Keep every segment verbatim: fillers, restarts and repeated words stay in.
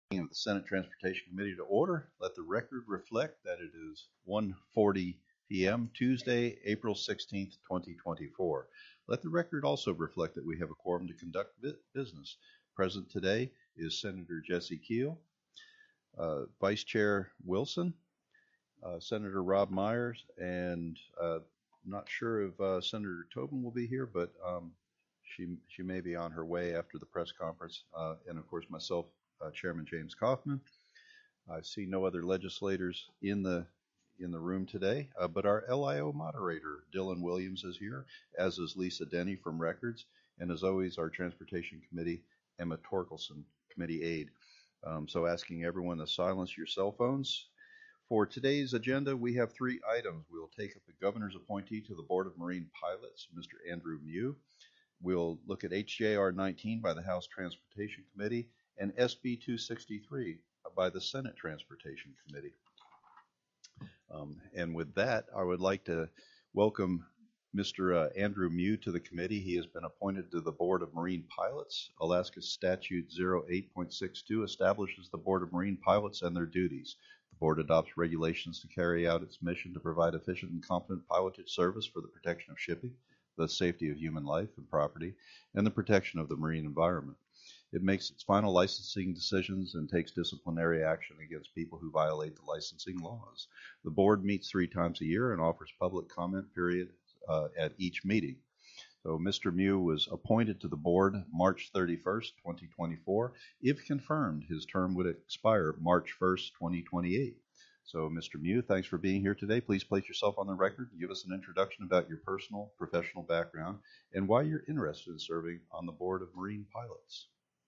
Of the Senate Transportation Committee to order. Let the record reflect that it is one forty p.m. Tuesday, April sixteenth, twenty twenty-four. Let the record also reflect that we have a quorum to conduct business. Present today is Senator Jesse Keel, uh, Vice Chair Wilson, uh, Senator Rob Myers, and uh, I'm not sure if uh, Senator Tobin will be here, but um, she she may be on her way after the press conference, uh, and of course myself, Uh, Chairman James Kaufman. I see no other legislators in the in the room today, uh, but our L I O moderator, Dylan Williams, is here, as is Lisa Denny from Records, and as always, our Transportation Committee, Emma Torkelson, Committee Aide. Um, so asking everyone to silence your cell phones. For today's agenda, we have three items. We'll take up the governor's appointee to the Board of Marine Pilots, Mister Andrew Mew. We'll look at H J R nineteen by the House Transportation Committee and S B two sixty-three by the Senate Transportation Committee. Um, and with that, I would like to welcome Mister Uh, Andrew Mew to the committee. He has been appointed to the Board of Marine Pilots. Alaska Statute oh eight point six two establishes the Board of Marine Pilots and their duties. The board adopts regulations to carry out its mission to provide efficient and competent pilotage service for the protection of shipping, the safety of human life and property, and the protection of the marine environment. It makes its final licensing decisions and takes disciplinary action against people who violate the licensing laws. The board meets three times a year and offers public comment period uh, at each meeting. So Mister Mew was appointed to the board March thirty-first, twenty twenty-four. If confirmed, his term would expire March first, twenty twenty-eight. So Mister Mew, thanks for being here today. Please place yourself on the record and give us an introduction about your personal, professional background and why you're interested in serving on the Board of Marine Pilots.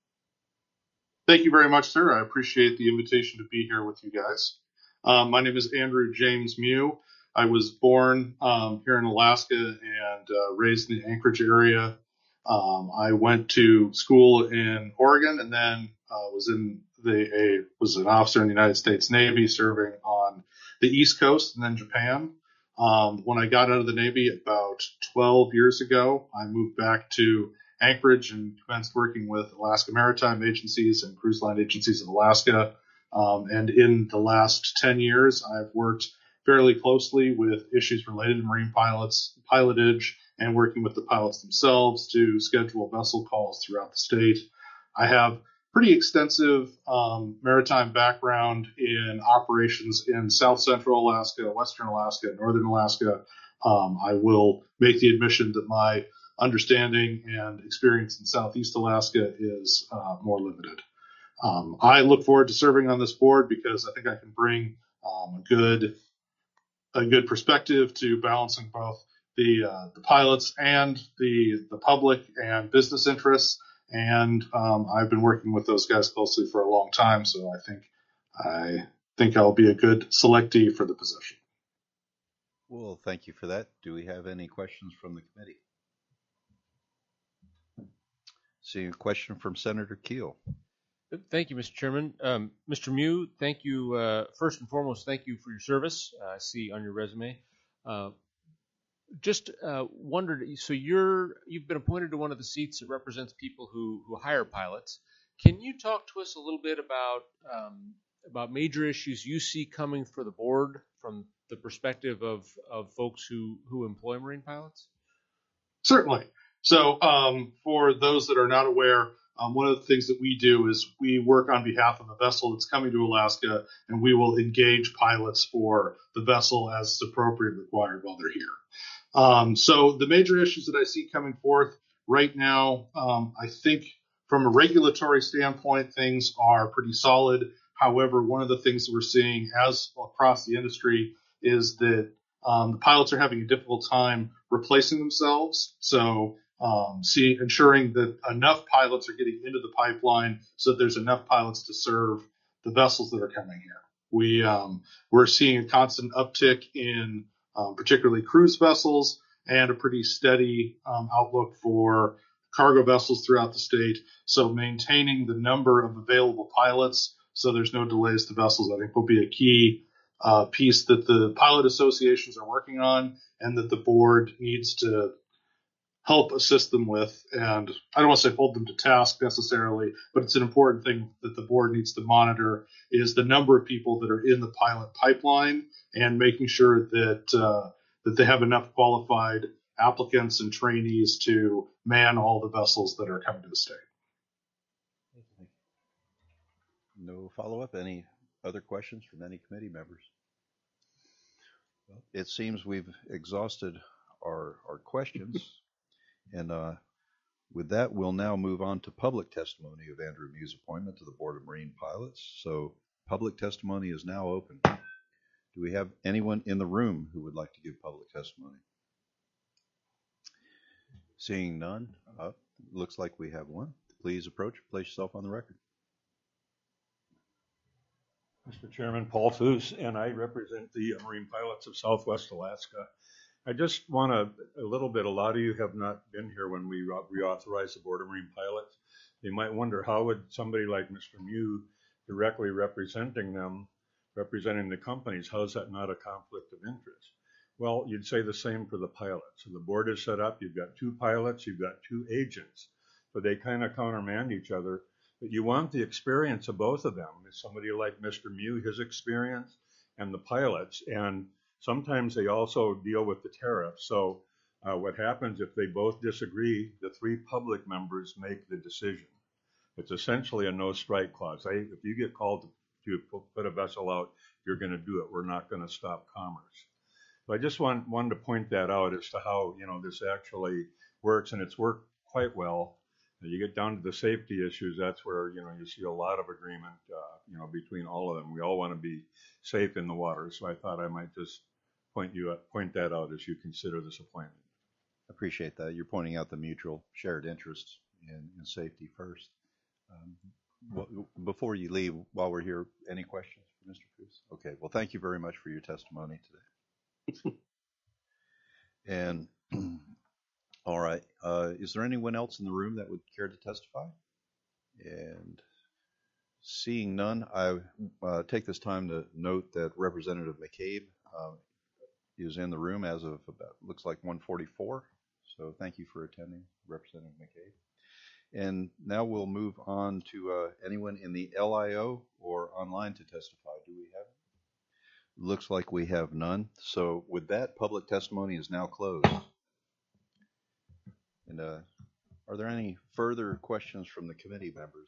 Thank you very much, sir. I appreciate the invitation to be here with you guys. Um, my name is Andrew James Mew. I was born um, here in Alaska and uh, raised in the Anchorage area. Um, I went to school in Oregon and then uh, was in the a, was an officer in the United States Navy, serving on the East Coast and then Japan. Um, when I got out of the Navy about twelve years ago, I moved back to Anchorage and commenced working with Alaska Maritime Agencies and Cruise Line Agencies of Alaska. Um, and in the last ten years, I've worked fairly closely with issues related to marine pilots, pilotage, and working with the pilots themselves to schedule vessel calls throughout the state. I have pretty extensive um, maritime background in operations in South Central Alaska, Western Alaska, Northern Alaska. Um, I will make the admission that my understanding and experience in Southeast Alaska is uh, more limited. Um, I look forward to serving on this board because I think I can bring um, a good a good perspective to balancing both the uh, the pilots and the the public and business interests. And um, I've been working with those guys closely for a long time, so I think I think I'll be a good selectee for the position. Well, thank you for that. Do we have any questions from the committee? See a question from Senator Keel. Thank you, Mister Chairman. Um, Mister Mew, thank you. Uh, first and foremost, thank you for your service. Uh, I see on your resume. Uh, just uh, wondered, so you're you've been appointed to one of the seats that represents people who who hire pilots. Can you talk to us a little bit about um, about major issues you see coming for the board from the perspective of of folks who who employ marine pilots? Certainly. So um, for those that are not aware, um, one of the things that we do is we work on behalf of a vessel that's coming to Alaska, and we will engage pilots for the vessel as is appropriate required while they're here. Um, so the major issues that I see coming forth right now, um, I think from a regulatory standpoint, things are pretty solid. However, one of the things that we're seeing as across the industry is that um, the pilots are having a difficult time replacing themselves. So um, see, ensuring that enough pilots are getting into the pipeline so that there's enough pilots to serve the vessels that are coming here. We, um, we're seeing a constant uptick in um, particularly cruise vessels and a pretty steady um, outlook for cargo vessels throughout the state. So maintaining the number of available pilots so there's no delays to vessels, I think will be a key uh, piece that the pilot associations are working on and that the board needs to help assist them with. And I don't want to say hold them to task necessarily, but it's an important thing that the board needs to monitor is the number of people that are in the pilot pipeline and making sure that uh, that they have enough qualified applicants and trainees to man all the vessels that are coming to the state. No follow-up. Any other questions from any committee members? Well, it seems we've exhausted our, our questions. And uh, with that, we'll now move on to public testimony of Andrew Mew's appointment to the Board of Marine Pilots. So public testimony is now open. Do we have anyone in the room who would like to give public testimony? Seeing none, uh, looks like we have one. Please approach, place yourself on the record. Mister Chairman, Paul Foose, and I represent the Marine Pilots of Southwest Alaska. I just want to, a little bit, a lot of you have not been here when we reauthorized the Board of Marine Pilots. They might wonder how would somebody like Mister Mew directly representing them, representing the companies, how is that not a conflict of interest? Well, you'd say the same for the pilots. So the board is set up, you've got two pilots, you've got two agents, but they kind of countermand each other. But you want the experience of both of them. Somebody like Mister Mew, his experience, and the pilots. And sometimes they also deal with the tariffs. So uh, what happens if they both disagree, the three public members make the decision. It's essentially a no strike clause. I, if you get called to, to put a vessel out, you're going to do it. We're not going to stop commerce. So I just want, wanted to point that out as to how, you know, this actually works, and it's worked quite well. You get down to the safety issues, that's where, you know, you see a lot of agreement, uh, you know, between all of them. We all want to be safe in the water. So I thought I might just point you point that out as you consider this appointment. Appreciate that. You're pointing out the mutual shared interests in, in safety first. Um, w- before you leave, while we're here, any questions for Mister Cruz? Okay, well, thank you very much for your testimony today. And all right, uh, is there anyone else in the room that would care to testify? And seeing none, I uh, take this time to note that Representative McCabe uh, is in the room as of about, looks like one forty-four. So thank you for attending, Representative McCabe. And now we'll move on to uh, anyone in the L I O or online to testify. Do we have it? Looks like we have none. So with that, public testimony is now closed. And uh, are there any further questions from the committee members?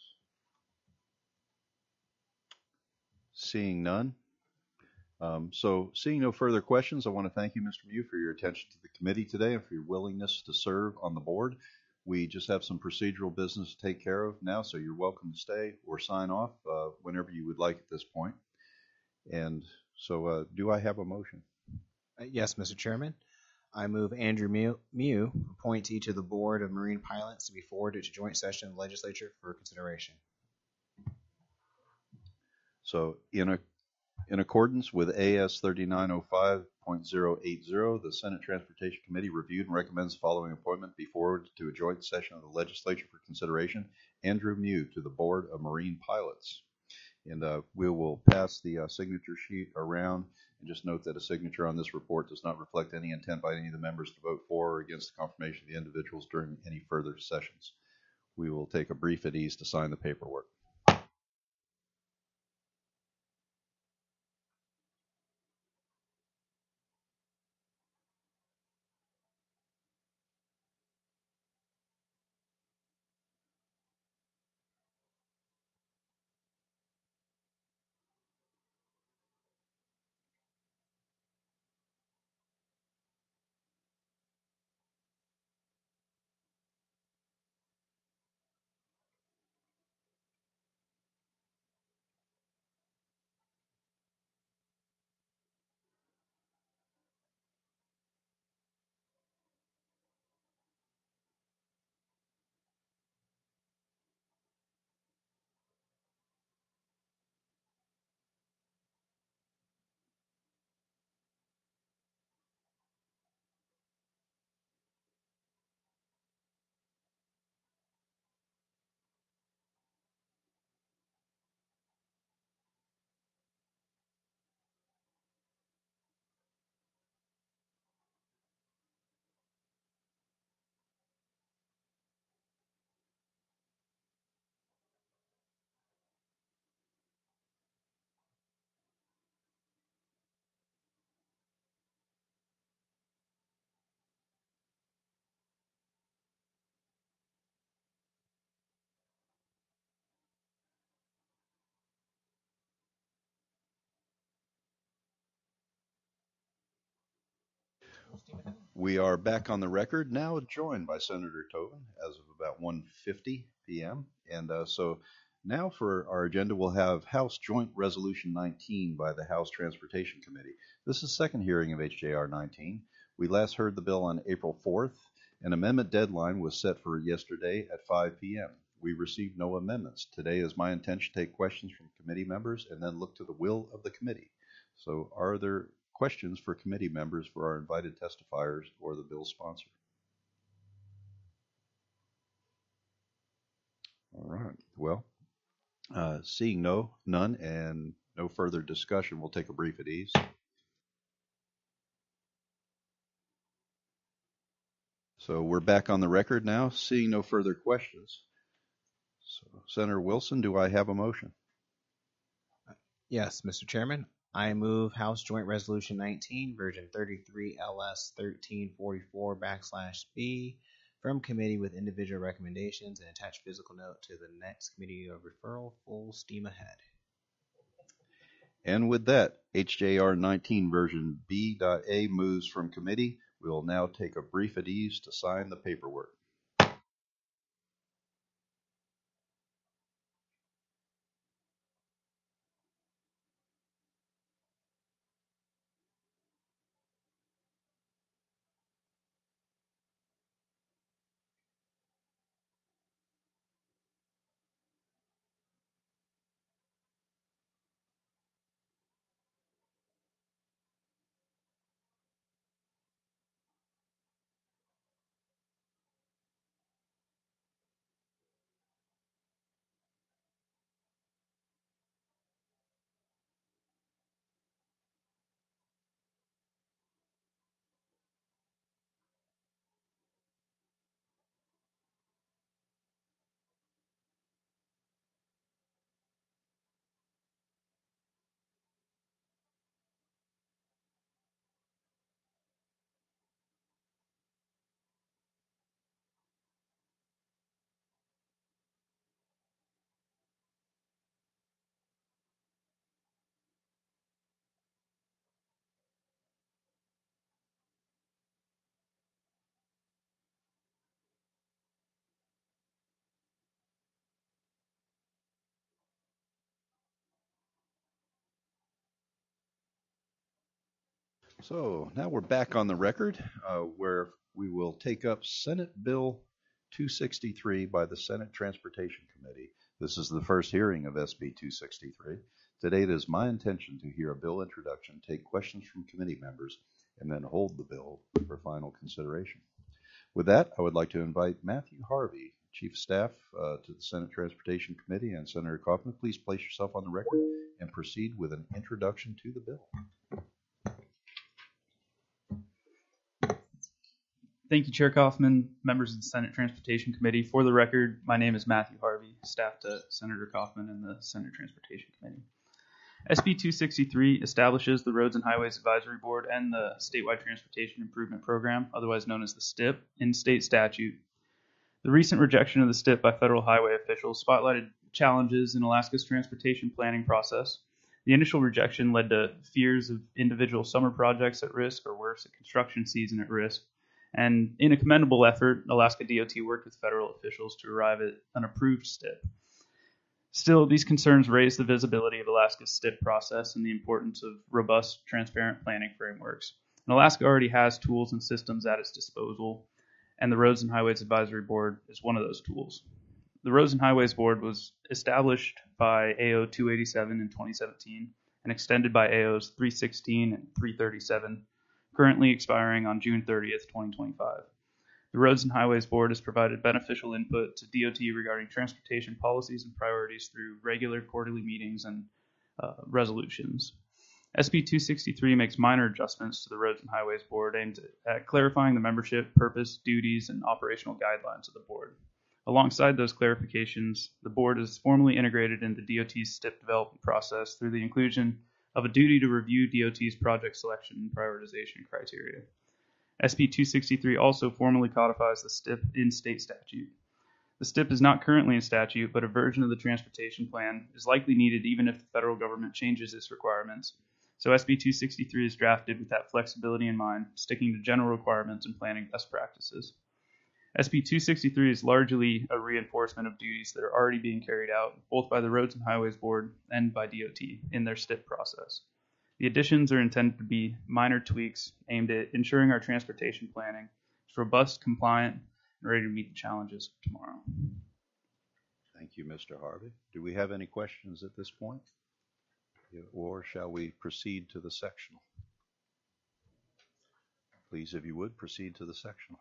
Seeing none. Um, so seeing no further questions, I want to thank you, Mister Mew, for your attention to the committee today and for your willingness to serve on the board. We just have some procedural business to take care of now, so you're welcome to stay or sign off uh, whenever you would like at this point. And so uh, do I have a motion? Uh, yes, Mister Chairman. I move Andrew Mew, Mew appointee to the Board of Marine Pilots to be forwarded to joint session of the legislature for consideration. So in a In accordance with A S thirty-nine oh five point oh eight oh, the Senate Transportation Committee reviewed and recommends the following appointment be forwarded to a joint session of the legislature for consideration. Andrew Mew to the Board of Marine Pilots. And uh, we will pass the uh, signature sheet around. And just note that a signature on this report does not reflect any intent by any of the members to vote for or against the confirmation of the individuals during any further sessions. We will take a brief at ease to sign the paperwork. We are back on the record now, joined by Senator Tobin as of about one fifty p.m. And uh, so now for our agenda, we'll have House Joint Resolution nineteen by the House Transportation Committee. This is the second hearing of H J R nineteen. We last heard the bill on April fourth. An amendment deadline was set for yesterday at five p.m. We received no amendments. Today is my intention to take questions from committee members and then look to the will of the committee. So are there questions for committee members for our invited testifiers or the bill sponsor? All right. Well, uh, seeing no, none, and no further discussion, we'll take a brief at ease. So we're back on the record now, seeing no further questions. So, Senator Wilson, do I have a motion? Yes, Mister Chairman. I move House Joint Resolution nineteen, version thirty-three L S thirteen forty-four backslash B, from committee with individual recommendations and attached physical note to the next committee of referral, full steam ahead. And with that, H J R nineteen version B.A moves from committee. We will now take a brief at ease to sign the paperwork. So now we're back on the record uh, where we will take up Senate Bill two sixty-three by the Senate Transportation Committee. This is the first hearing of S B two sixty-three. Today it is my intention to hear a bill introduction, take questions from committee members, and then hold the bill for final consideration. With that, I would like to invite Matthew Harvey, Chief of Staff uh, to the Senate Transportation Committee, and Senator Kaufman. Please place yourself on the record and proceed with an introduction to the bill. Thank you, Chair Kaufman, members of the Senate Transportation Committee. For the record, my name is Matthew Harvey, staff to Senator Kaufman and the Senate Transportation Committee. S B two sixty-three establishes the Roads and Highways Advisory Board and the Statewide Transportation Improvement Program, otherwise known as the S T I P, in state statute. The recent rejection of the S T I P by federal highway officials spotlighted challenges in Alaska's transportation planning process. The initial rejection led to fears of individual summer projects at risk, or worse, a construction season at risk. And in a commendable effort, Alaska D O T worked with federal officials to arrive at an approved S T I P. Still, these concerns raise the visibility of Alaska's S T I P process and the importance of robust, transparent planning frameworks. And Alaska already has tools and systems at its disposal, and the Roads and Highways Advisory Board is one of those tools. The Roads and Highways Board was established by A O two eighty-seven in twenty seventeen and extended by A Os three sixteen and three thirty-seven, currently expiring on June thirtieth, twenty twenty-five. The Roads and Highways Board has provided beneficial input to D O T regarding transportation policies and priorities through regular quarterly meetings and uh, resolutions. S B two sixty-three makes minor adjustments to the Roads and Highways Board aimed at clarifying the membership, purpose, duties, and operational guidelines of the board. Alongside those clarifications, the board is formally integrated into D O T's S T I P development process through the inclusion of a duty to review D O T's project selection and prioritization criteria. S B two sixty-three also formally codifies the S T I P in state statute. The S T I P is not currently in statute, but a version of the transportation plan is likely needed even if the federal government changes its requirements, So S B two sixty-three is drafted with that flexibility in mind, sticking to general requirements and planning best practices. S B two sixty-three is largely a reinforcement of duties that are already being carried out both by the Roads and Highways Board and by D O T in their S T I P process. The additions are intended to be minor tweaks aimed at ensuring our transportation planning is robust, compliant, and ready to meet the challenges of tomorrow. Thank you, Mister Harvey. Do we have any questions at this point? Or shall we proceed to the sectional? Please, if you would, proceed to the sectional.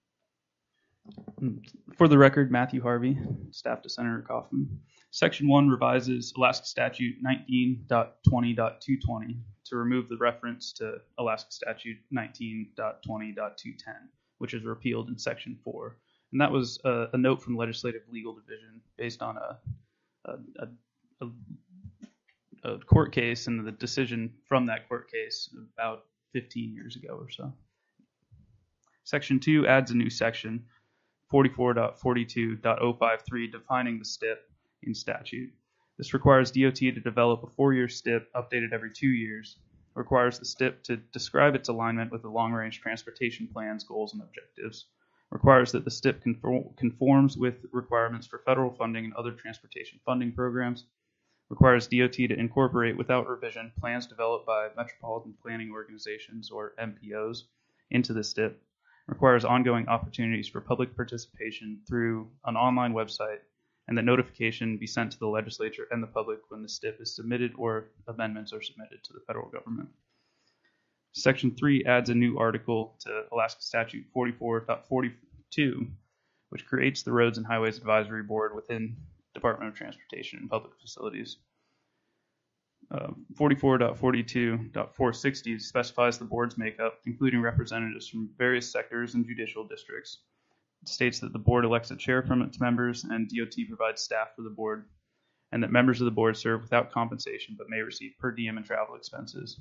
For the record, Matthew Harvey, staff to Senator Kaufman. Section one revises Alaska Statute nineteen point twenty point two twenty to remove the reference to Alaska Statute nineteen point twenty point two ten, which is repealed in Section four. And that was a, a note from Legislative Legal Division based on a, a, a, a, a court case and the decision from that court case about fifteen years ago or so. Section two adds a new section, forty-four point forty-two point oh five three, defining the S T I P in statute. This requires D O T to develop a four-year S T I P updated every two years. It requires the S T I P to describe its alignment with the long-range transportation plan's goals and objectives. It requires that the S T I P conform, conforms with requirements for federal funding and other transportation funding programs. It requires D O T to incorporate without revision plans developed by metropolitan planning organizations, or M P Os, into the S T I P. Requires ongoing opportunities for public participation through an online website, and that notification be sent to the legislature and the public when the S T I P is submitted or amendments are submitted to the federal government. Section three adds a new article to Alaska Statute forty-four point forty-two, which creates the Roads and Highways Advisory Board within Department of Transportation and Public Facilities. Uh, forty-four point forty-two point four sixty specifies the board's makeup, including representatives from various sectors and judicial districts. It states that the board elects a chair from its members and D O T provides staff for the board, and that members of the board serve without compensation but may receive per diem and travel expenses.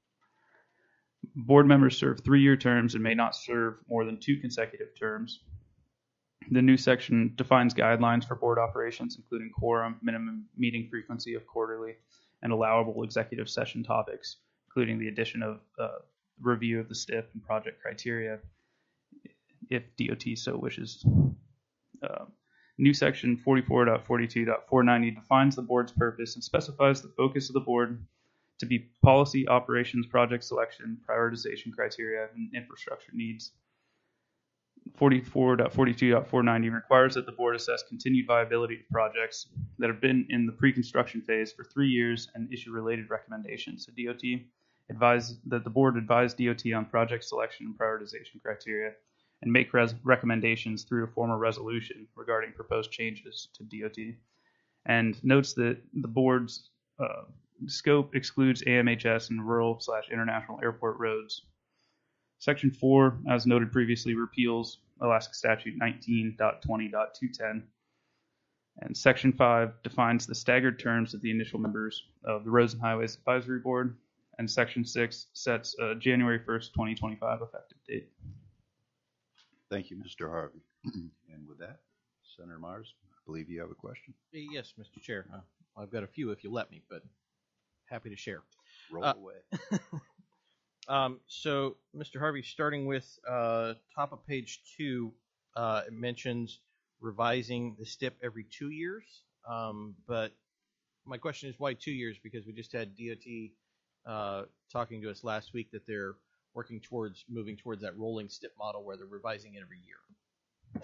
Board members serve three-year terms and may not serve more than two consecutive terms. The new section defines guidelines for board operations, including quorum, minimum meeting frequency of quarterly, and allowable executive session topics, including the addition of uh, review of the S T I P and project criteria, if D O T so wishes. Uh, new section forty-four point forty-two point four ninety defines the board's purpose and specifies the focus of the board to be policy, operations, project selection, prioritization criteria, and infrastructure needs. forty-four point forty-two point four ninety requires that the board assess continued viability of projects that have been in the pre-construction phase for three years and issue related recommendations to D O T. Advise that the board advise D O T on project selection and prioritization criteria and make res- recommendations through a formal resolution regarding proposed changes to D O T. And notes that the board's uh, scope excludes A M H S and rural slash international airport roads. Section four, as noted previously, repeals Alaska Statute nineteen point twenty point two ten. And Section five defines the staggered terms of the initial members of the Roads and Highways Advisory Board. And Section six sets a January first, twenty twenty-five effective date. Thank you, Mister Harvey. And with that, Senator Myers, I believe you have a question. Yes, Mister Chair. Uh, I've got a few if you let me, but happy to share. Roll Uh, away. Um, so, Mister Harvey, starting with uh, top of page two, uh, it mentions revising the S T I P every two years. Um, but my question is, why two years? Because we just had D O T uh, talking to us last week that they're working towards moving towards that rolling S T I P model where they're revising it every year.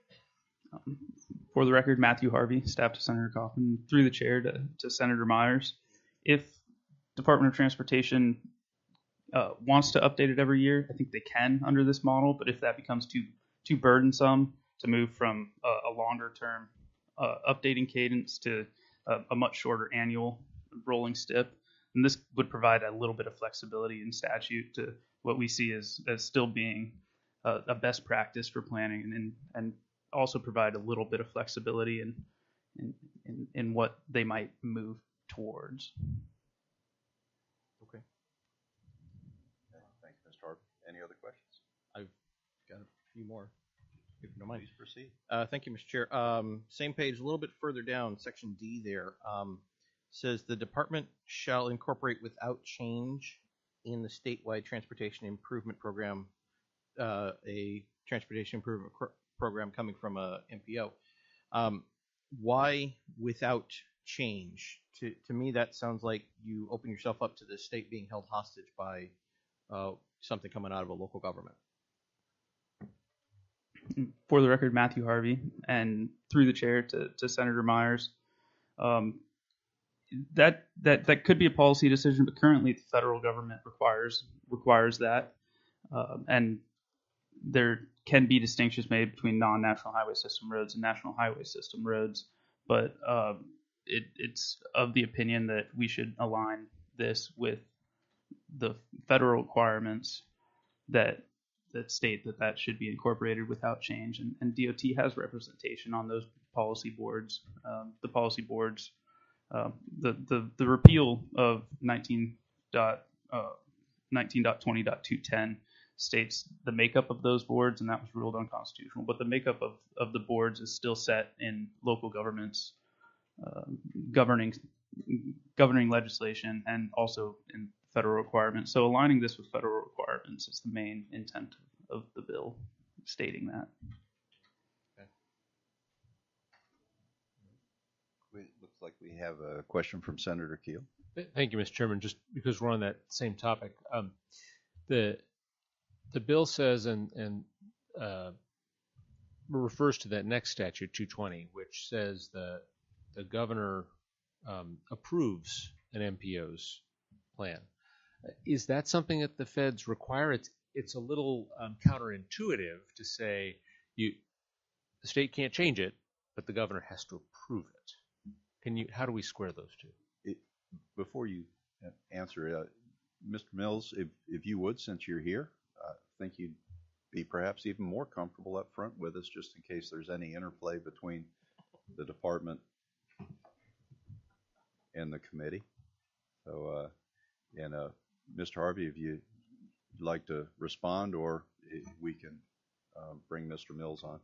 Um, for the record, Matthew Harvey, staff to Senator Kaufman, through the chair to, to Senator Myers. If Department of Transportation uh, wants to update it every year, I think they can under this model. But if that becomes too too burdensome to move from a, a longer term uh, updating cadence to a, a much shorter annual rolling S T I P, then this would provide a little bit of flexibility in statute to what we see as, as still being a, a best practice for planning, and, and and also provide a little bit of flexibility in in, in, in what they might move towards. Okay. Thank you, Mister Harvey. Any other questions? I've got a few more, if you don't mind. Please proceed. Uh, thank you, Mister Chair. Um, same page, a little bit further down, section D there. Um, says the department shall incorporate without change in the statewide transportation improvement program, uh, a transportation improvement cr- program coming from a M P O. Um, why without change? To to me, that sounds like you open yourself up to the state being held hostage by uh, something coming out of a local government. For the record, Matthew Harvey, and through the chair to, to Senator Myers. Um, that that that could be a policy decision, but currently the federal government requires requires that, um, and there can be distinctions made between non-national highway system roads and national highway system roads. But um, it, it's of the opinion that we should align this with the federal requirements that that state that that should be incorporated without change, and, and D O T has representation on those policy boards. Um, the policy boards. Uh, the, the the repeal of nineteen point twenty point two ten states the makeup of those boards, and that was ruled unconstitutional. But the makeup of, of the boards is still set in local governments uh, governing governing legislation and also in federal requirements. So aligning this with federal requirements is the main intent of the bill, stating that. It looks like we have a question from Senator Keel. Thank you, Mister Chairman. Just because we're on that same topic, um, the the bill says and and uh, refers to that next statute, two twenty, which says the the governor um, approves an M P O's plan. Is that something that the feds require? It's it's a little um, counterintuitive to say you the state can't change it, but the governor has to approve it. Can you? How do we square those two? It, before you answer, uh, Mister Mills, if if you would, since you're here, I think you'd be perhaps even more comfortable up front with us, just in case there's any interplay between the department and the committee. So, uh, and uh, Mister Harvey, if you'd like to respond, or we can uh, bring Mister Mills on.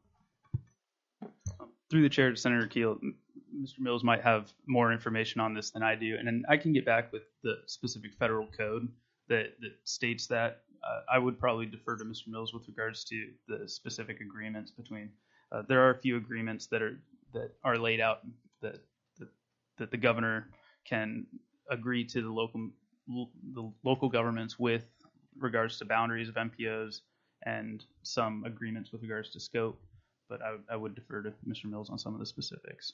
Through the chair to Senator Keel, Mister Mills might have more information on this than I do, and then I can get back with the specific federal code that, that states that. Uh, I would probably defer to Mister Mills with regards to the specific agreements between. Uh, there are a few agreements that are that are laid out that that, that the governor can agree to the local the local governments with regards to boundaries of M P Os and some agreements with regards to scope. But I, I would defer to Mister Mills on some of the specifics.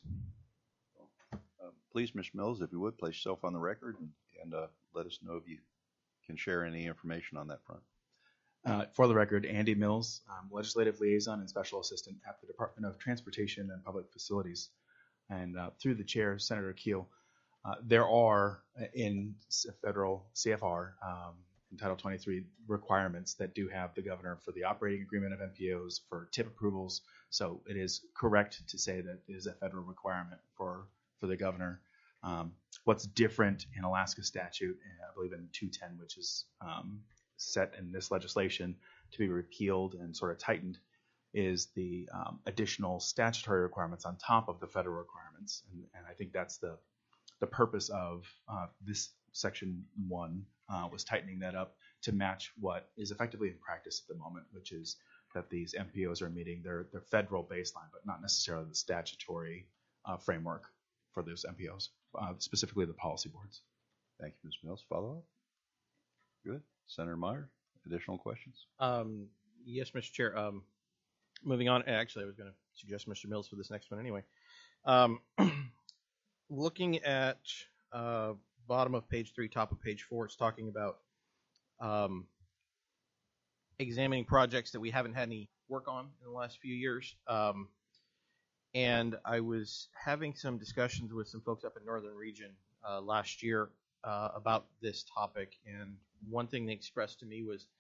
Uh, please, Mister Mills, if you would, place yourself on the record and, and uh, let us know if you can share any information on that front. Uh, for the record, Andy Mills, um, Legislative Liaison and Special Assistant at the Department of Transportation and Public Facilities. And uh, through the chair, Senator Keel, uh, there are in federal C F R um, in Title twenty-three requirements that do have the governor for the operating agreement of M P Os, for tip approvals. So it is correct to say that it is a federal requirement for, for the governor. Um, what's different in Alaska statute, I believe in two ten, which is um, set in this legislation to be repealed and sort of tightened, is the um, additional statutory requirements on top of the federal requirements. And, and I think that's the the purpose of uh, this section one, uh, was tightening that up to match what is effectively in practice at the moment, which is that these M P Os are meeting their, their federal baseline, but not necessarily the statutory uh, framework for those M P Os, uh, specifically the policy boards. Thank you, Mister Mills. Follow up? Good. Senator Meyer, additional questions? Um, yes, Mister Chair. Um, moving on. Actually, I was going to suggest Mister Mills for this next one anyway. Um, looking at uh, bottom of page three, top of page four, it's talking about um, examining projects that we haven't had any work on in the last few years. Um, and I was having some discussions with some folks up in Northern Region uh, last year uh, about this topic, and one thing they expressed to me was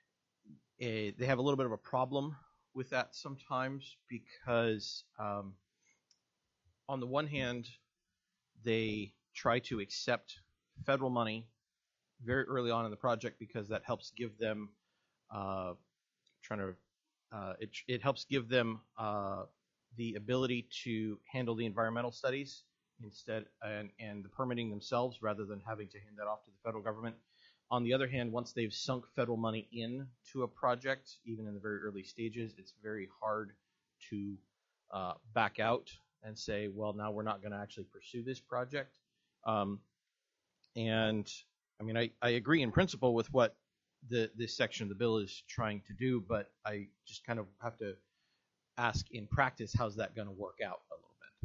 a, they have a little bit of a problem with that sometimes because um, on the one hand, they try to accept federal money very early on in the project because that helps give them uh, trying to uh, it, it helps give them uh, the ability to handle the environmental studies instead, and, and the permitting themselves rather than having to hand that off to the federal government. On the other hand, once they've sunk federal money into a project, even in the very early stages, it's very hard to uh, back out and say, well, now we're not going to actually pursue this project. Um, and I mean, I, I agree in principle with what the this section of the bill is trying to do, but I just kind of have to ask in practice, how's that going to work out a little bit?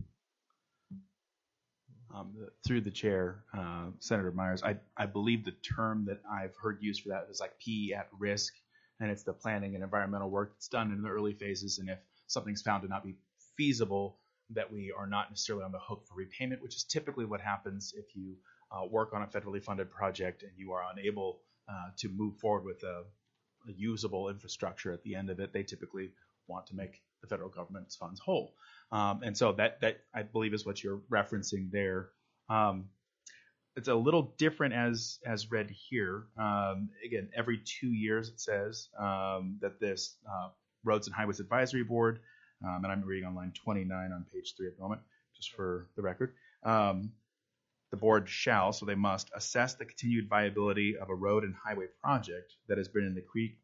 Um, the, through the chair, uh, Senator Myers, I, I believe the term that I've heard used for that is like P at risk, and it's the planning and environmental work that's done in the early phases, and if something's found to not be feasible, that we are not necessarily on the hook for repayment, which is typically what happens if you uh, work on a federally funded project and you are unable uh, to move forward with a, a usable infrastructure at the end of it. They typically want to make the federal government's funds whole. Um, and so that, that I believe is what you're referencing there. Um, it's a little different as as read here. Um, again, every two years it says um, that this uh, Roads and Highways Advisory Board, um, and I'm reading on line twenty-nine on page three at the moment, just for the record, um, the board shall, so they must, assess the continued viability of a road and highway project that has been in the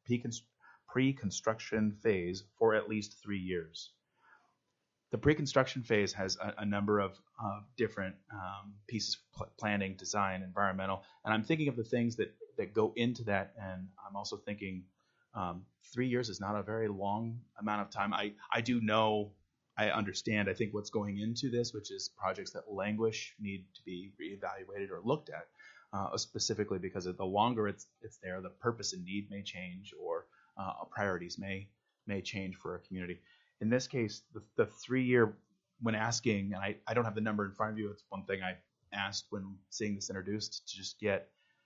pre-construction phase for at least three years. The pre-construction phase has a, a number of uh, different um, pieces of pl- planning, design, environmental, and I'm thinking of the things that, that go into that, and I'm also thinking um, three years is not a very long amount of time. I, I do know, I understand, I think what's going into this, which is projects that languish, need to be reevaluated or looked at, uh, specifically because of the longer it's it's there, the purpose and need may change, or uh, priorities may may change for a community. In this case, the, the three-year, when asking, and I, I don't have the number in front of you, it's one thing I asked when seeing this introduced to just get,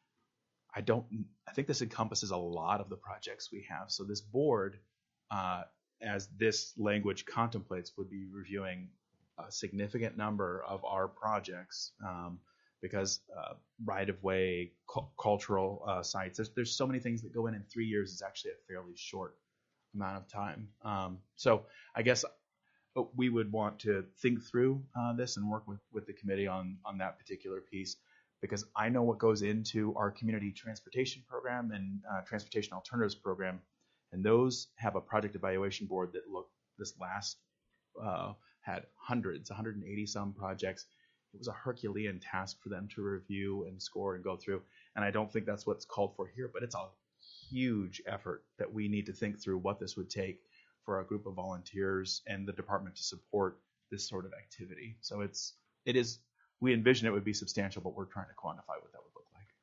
I don't, I think this encompasses a lot of the projects we have. So this board, uh, as this language contemplates, would be reviewing a significant number of our projects um, because uh, right-of-way, cu- cultural uh, sites, there's, there's so many things that go in in three years is actually a fairly short amount of time. Um, so I guess we would want to think through uh, this and work with, with the committee on, on that particular piece, because I know what goes into our community transportation program and uh, transportation alternatives program, and those have a project evaluation board that looked, this last uh, had hundreds, one hundred eighty some projects. It was a Herculean task for them to review and score and go through, and I don't think that's what's called for here, but it's a huge effort that we need to think through what this would take for a group of volunteers and the department to support this sort of activity. So it's, it is, we envision it would be substantial, but we're trying to quantify what that would look like.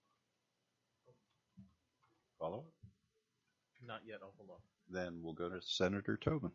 Follow? Not yet, I'll hold on. Then we'll go to Senator Tobin.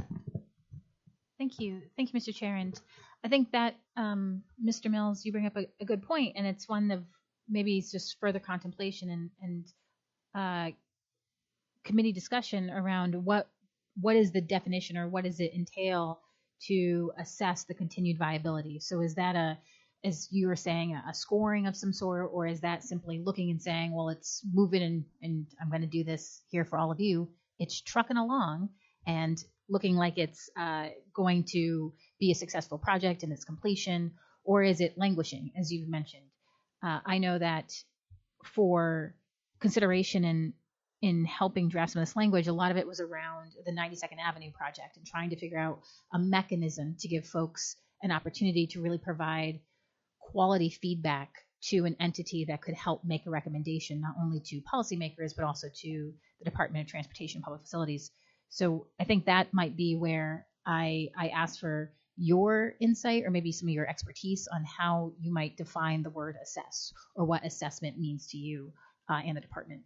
Thank you. Thank you, Mister Chair. And I think that, um, Mister Mills, you bring up a, a good point, and it's one of maybe it's just further contemplation and, and uh, committee discussion around what what is the definition or what does it entail to assess the continued viability. So is that a, as you were saying, a, a scoring of some sort, or is that simply looking and saying, well, it's moving and, and I'm going to do this here for all of you. It's trucking along and looking like it's uh, going to be a successful project in its completion, or is it languishing, as you've mentioned? Uh, I know that for consideration in in helping draft some of this language, a lot of it was around the ninety-second Avenue project and trying to figure out a mechanism to give folks an opportunity to really provide quality feedback to an entity that could help make a recommendation, not only to policymakers, but also to the Department of Transportation and Public Facilities. So I think that might be where I, I ask for your insight or maybe some of your expertise on how you might define the word assess or what assessment means to you uh, and the department.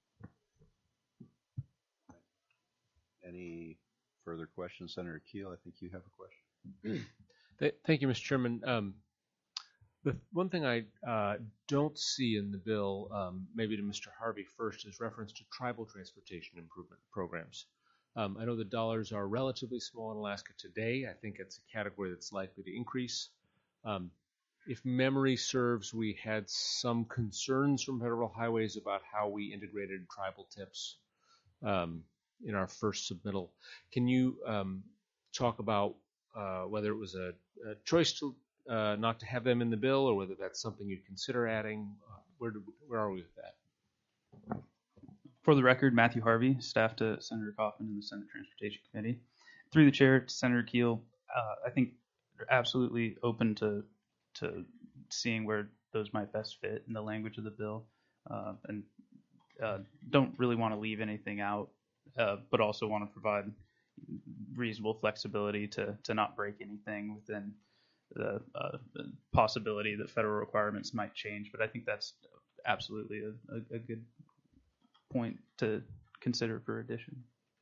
Any further questions? Senator Keel, I think you have a question. Thank you, Mister Chairman. Um, the one thing I uh, don't see in the bill, um, maybe to Mister Harvey first, is reference to tribal transportation improvement programs. Um, I know the dollars are relatively small in Alaska today. I think it's a category that's likely to increase. Um, if memory serves, we had some concerns from Federal Highways about how we integrated tribal tips um, in our first submittal. Can you um, talk about uh, whether it was a, a choice to uh, not to have them in the bill, or whether that's something you'd consider adding. Uh, where do, where are we with that? For the record, Matthew Harvey, staff to Senator Kaufman and the Senate Transportation Committee. Through the chair to Senator Keel, uh, I think they're absolutely open to to seeing where those might best fit in the language of the bill, uh, and uh, don't really want to leave anything out, uh, but also want to provide reasonable flexibility to to not break anything within the, uh, the possibility that federal requirements might change. But I think that's absolutely a, a, a good point to consider for addition.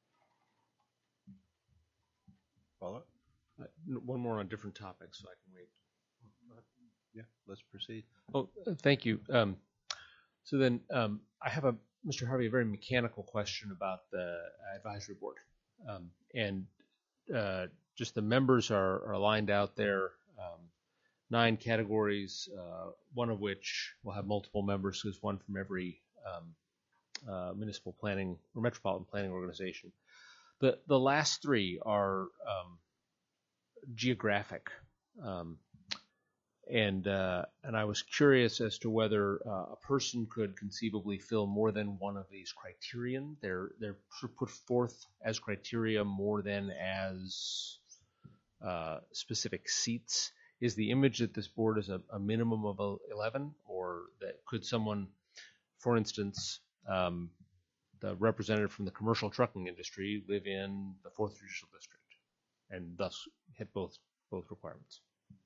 Follow up? Uh, one more on different topics, so I can wait. Yeah, let's proceed. Oh, uh, thank you. Um, so then, um, I have a Mister Harvey, a very mechanical question about the advisory board, um, and uh, just the members are, are lined out there. Um, nine categories, uh, one of which will have multiple members, because one from every um, uh, municipal planning or metropolitan planning organization. The the last three are um, geographic, um, and uh, and I was curious as to whether uh, a person could conceivably fill more than one of these criterion. They're they're put forth as criteria more than as uh, specific seats. Is the image that this board is a, a minimum of eleven, or that could someone, for instance, um, the representative from the commercial trucking industry live in the fourth Judicial District, and thus hit both both requirements?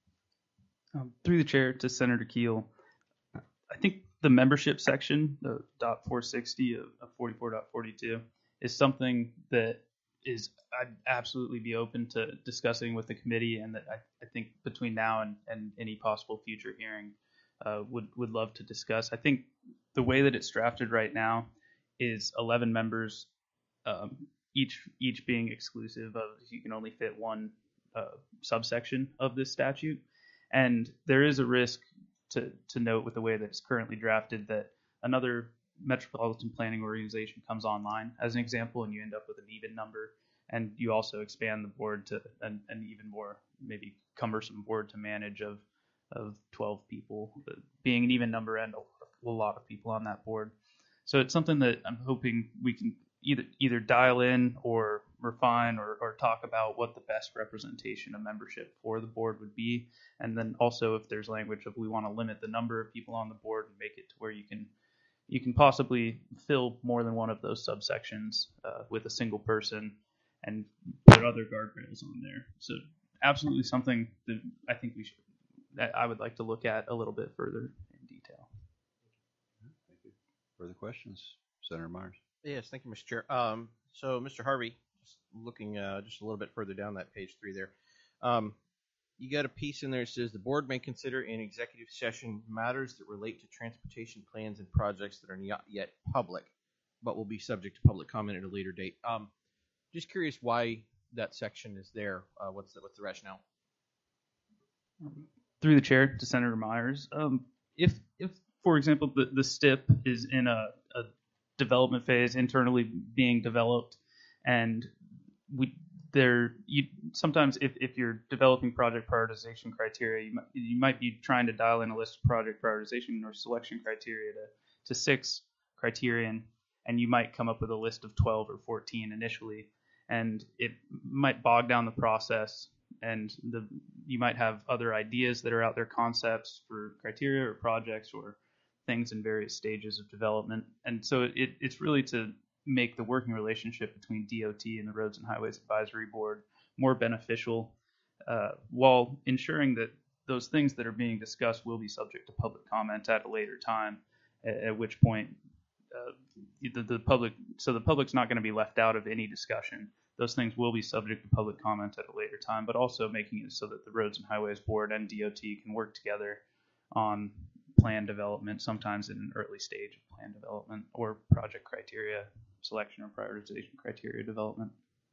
Um, through the chair to Senator Keel, I think the membership section, the dot four sixty of, of forty-four point forty-two, is something that is I'd absolutely be open to discussing with the committee, and that I, I think between now and, and any possible future hearing uh, would would love to discuss. I think the way that it's drafted right now is eleven members, um, each each being exclusive of, you can only fit one uh, subsection of this statute. And there is a risk to, to note with the way that it's currently drafted that another metropolitan planning organization comes online, as an example, and you end up with an even number, and you also expand the board to an, an even more maybe cumbersome board to manage of of twelve people, being an even number and a, a lot of people on that board. So it's something that I'm hoping we can either either dial in or refine or, or talk about what the best representation of membership for the board would be. And then also if there's language of we want to limit the number of people on the board and make it to where you can you can possibly fill more than one of those subsections uh, with a single person and put other guardrails on there. So absolutely something that I think we should, that I would like to look at a little bit further in detail. Thank you. Further questions? Senator Myers. Yes, thank you, Mister Chair. Um, so, Mister Harvey, just looking uh, just a little bit further down that page three there, um, you got a piece in there that says the board may consider in executive session matters that relate to transportation plans and projects that are not yet public, but will be subject to public comment at a later date. Um, just curious why that section is there. Uh, what's the, what's the rationale? Through the chair to Senator Myers, um, if if for example the, the S T I P is in a, a development phase, internally being developed, and we there you sometimes if, if you're developing project prioritization criteria, you might, you might be trying to dial in a list of project prioritization or selection criteria to, to six criterion, and you might come up with a list of twelve or fourteen initially, and it might bog down the process, and the you might have other ideas that are out there, concepts for criteria or projects or things in various stages of development. And so it, it's really to make the working relationship between D O T and the Roads and Highways Advisory Board more beneficial, uh, while ensuring that those things that are being discussed will be subject to public comment at a later time, at, at which point uh, the, the public, so the public's not going to be left out of any discussion. Those things will be subject to public comment at a later time, but also making it so that the Roads and Highways Board and D O T can work together on plan development, sometimes in an early stage of plan development or project criteria selection or prioritization criteria development.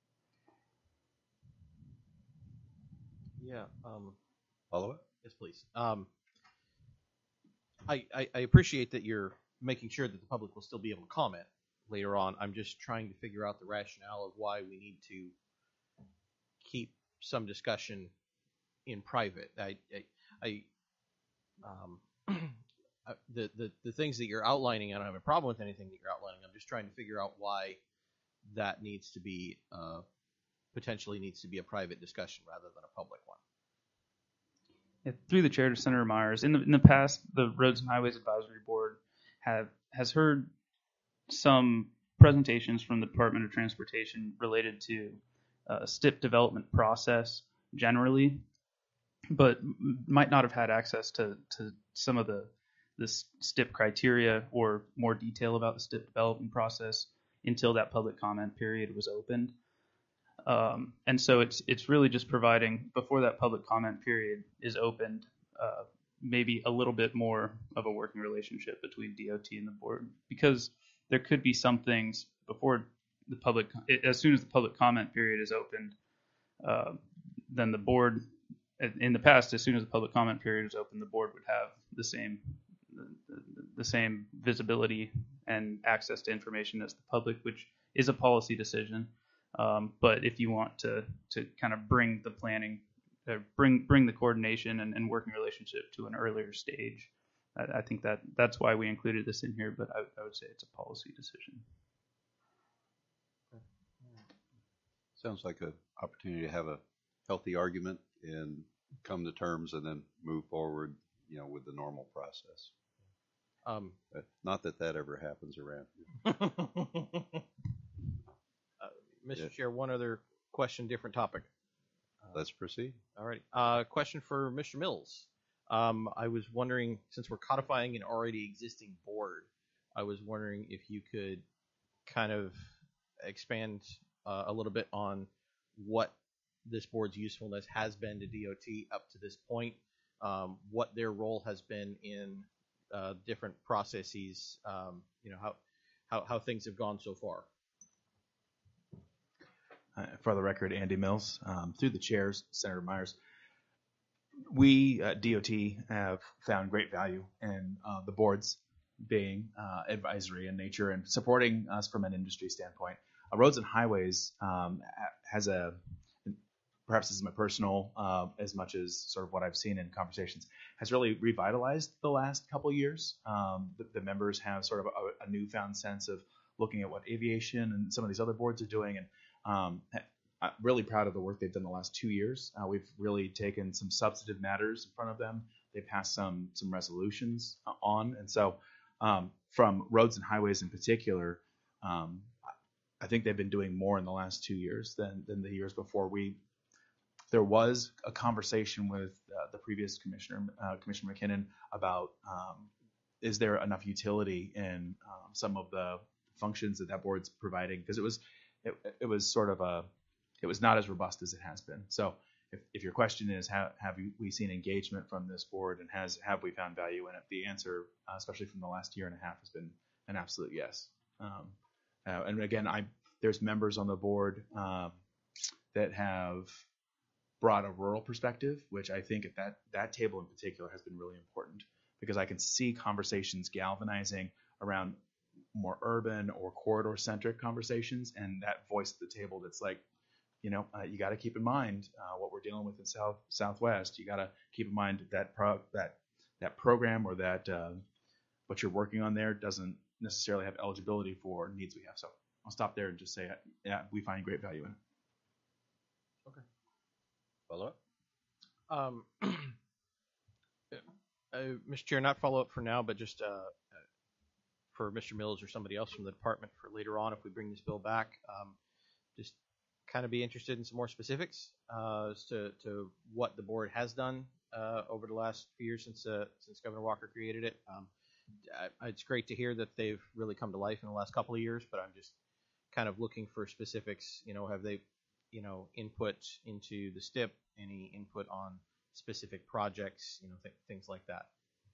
Yeah. Um, Follow up? yes, please. Um, I, I, I appreciate that you're making sure that the public will still be able to comment later on. I'm just trying to figure out the rationale of why we need to keep some discussion in private. I, I, I, um, uh, the, the the things that you're outlining, I don't have a problem with anything that you're outlining. I'm just trying to figure out why that needs to be uh, potentially needs to be a private discussion rather than a public one. Yeah, through the chair to Senator Myers, in the in the past, the Roads and Highways Advisory Board have has heard some presentations from the Department of Transportation related to uh, S T I P development process generally, but m- might not have had access to, to some of the the S T I P criteria or more detail about the S T I P development process until that public comment period was opened. Um, and so it's it's really just providing, before that public comment period is opened, uh, maybe a little bit more of a working relationship between D O T and the board, because there could be some things before the public, as soon as the public comment period is opened, uh, then the board, in the past, as soon as the public comment period is open, the board would have the same the, the same visibility and access to information as the public, which is a policy decision. Um, but if you want to to kind of bring the planning, uh, bring bring the coordination and, and working relationship to an earlier stage, I, I think that that's why we included this in here. But I, I would say it's a policy decision. Sounds like an opportunity to have a healthy argument and come to terms and then move forward, you know, with the normal process. Um, Uh, Not that that ever happens around here. Mister Yeah. Chair, one other question, different topic. Let's proceed. All right. Uh, question for Mister Mills. Um, I was wondering, since we're codifying an already existing board, I was wondering if you could kind of expand uh, a little bit on what this board's usefulness has been to D O T up to this point, um, what their role has been in uh, different processes, um, you know, how, how how things have gone so far. Uh, for the record, Andy Mills, um, through the chairs, Senator Myers, we at D O T have found great value in uh, the boards being uh, advisory in nature and supporting us from an industry standpoint. Uh, Roads and Highways um, has a, perhaps this is my personal, uh, as much as sort of what I've seen in conversations, has really revitalized the last couple of years. Um, the, the members have sort of a, a newfound sense of looking at what aviation and some of these other boards are doing, and Um, I'm really proud of the work they've done the last two years. Uh, we've really taken some substantive matters in front of them. They passed some some resolutions on, and so um, from Roads and Highways in particular, um, I think they've been doing more in the last two years than than the years before. We there was a conversation with uh, the previous commissioner, uh, Commissioner McKinnon, about um, is there enough utility in um, some of the functions that that board's providing, because it was. It, it was sort of a, it was not as robust as it has been. So if, if your question is, have, have we seen engagement from this board, and has have we found value in it? The answer, uh, especially from the last year and a half, has been an absolute yes. Um, uh, and again, I there's members on the board um, that have brought a rural perspective, which I think at that that table in particular has been really important, because I can see conversations galvanizing around more urban or corridor centric conversations, and that voice at the table that's like, you know, uh, you got to keep in mind uh, what we're dealing with in South Southwest. You got to keep in mind that pro- that that program or that uh, what you're working on there doesn't necessarily have eligibility for needs we have. So I'll stop there and just say, yeah, we find great value in it. Okay. Follow up. Um, uh, Mister Chair, not follow up for now, but just uh, for Mister Mills or somebody else from the department for later on if we bring this bill back. Um, just kind of be interested in some more specifics uh, as to, to what the board has done uh, over the last few years since uh, since Governor Walker created it. Um, I, it's great to hear that they've really come to life in the last couple of years, but I'm just kind of looking for specifics. You know, have they, you know, input into the S T I P, any input on specific projects, you know, th- things like that.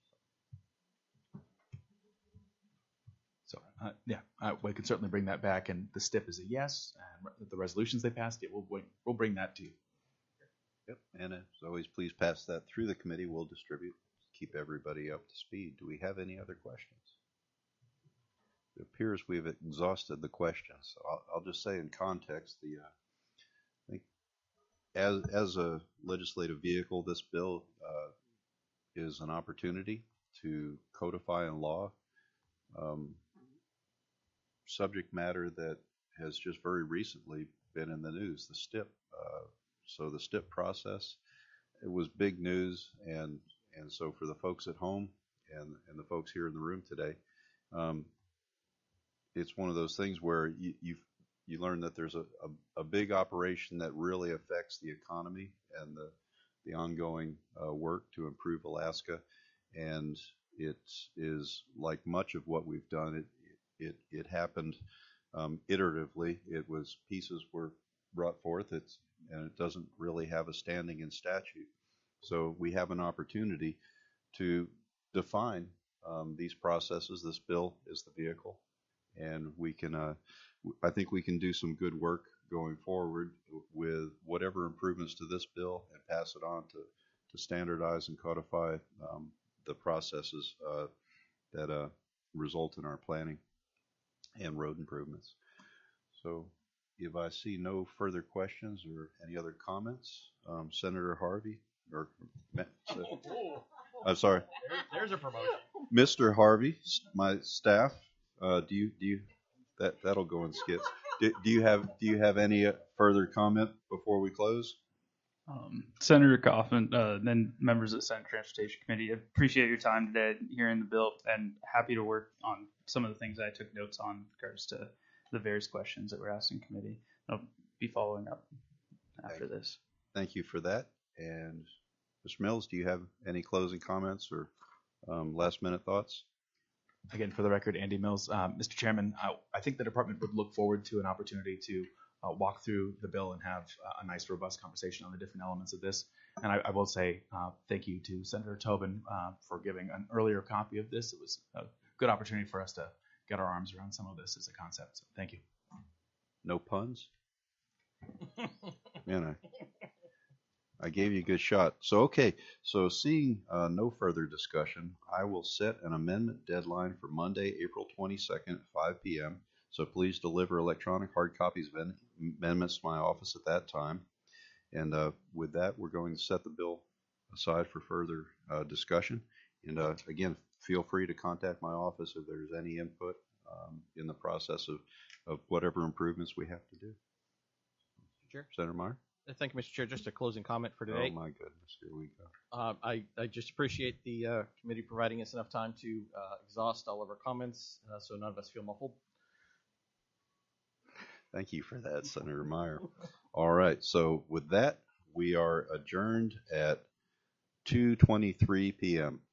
So uh, yeah, uh, we can certainly bring that back, and the S T I P is a yes, and the resolutions they passed, it will bring, we'll bring that to you. Yep. And as always, please pass that through the committee. We'll distribute, keep everybody up to speed. Do we have any other questions? It appears we've exhausted the questions. So I'll, I'll just say in context, the uh, I think as as a legislative vehicle, this bill uh, is an opportunity to codify in law um, subject matter that has just very recently been in the news, the STIP. Uh, so the STIP process, it was big news, and and so for the folks at home and and the folks here in the room today, um, it's one of those things where you you you learn that there's a, a, a big operation that really affects the economy and the the ongoing uh, work to improve Alaska, and it is like much of what we've done. It it it happened um, iteratively. It was pieces were brought forth. It's and it doesn't really have a standing in statute. So we have an opportunity to define um, these processes. This bill is the vehicle, and we can. Uh, I think we can do some good work going forward with whatever improvements to this bill and pass it on to, to standardize and codify um, the processes uh, that uh, result in our planning and road improvements. So if I see no further questions or any other comments, um, Senator Harvey, or I'm sorry, There's a promotion. Mister Harvey, my staff, uh, do you do you that that'll go in skits. Do, do you have do you have any uh, further comment before we close? Um, Senator Kaufman, uh, then members of the Senate Transportation Committee, I appreciate your time today hearing the bill, and happy to work on some of the things I took notes on in regards to the various questions that were asked in committee. I'll be following up after Thank this. Thank you for that. And Mister Mills, do you have any closing comments or um, last minute thoughts? Again, for the record, Andy Mills. Um, Mister Chairman, I, I think the department would look forward to an opportunity to uh, walk through the bill and have uh, a nice, robust conversation on the different elements of this. And I, I will say uh, thank you to Senator Tobin uh, for giving an earlier copy of this. It was a good opportunity for us to get our arms around some of this as a concept. So thank you. No puns? Man, I, I gave you a good shot. So, okay. So seeing uh, no further discussion, I will set an amendment deadline for Monday, April twenty-second at five p m So please deliver electronic hard copies of amendments to my office at that time. And uh, with that, we're going to set the bill aside for further uh, discussion. And uh, again, feel free to contact my office if there's any input um, in the process of, of whatever improvements we have to do. Chair. Senator Meyer? Thank you, Mister Chair. Just a closing comment for today. Oh my goodness, here we go. Uh, I, I just appreciate the uh, committee providing us enough time to uh, exhaust all of our comments uh, so none of us feel muffled. Thank you for that, Senator Meyer. All right, so with that, we are adjourned at two twenty-three p m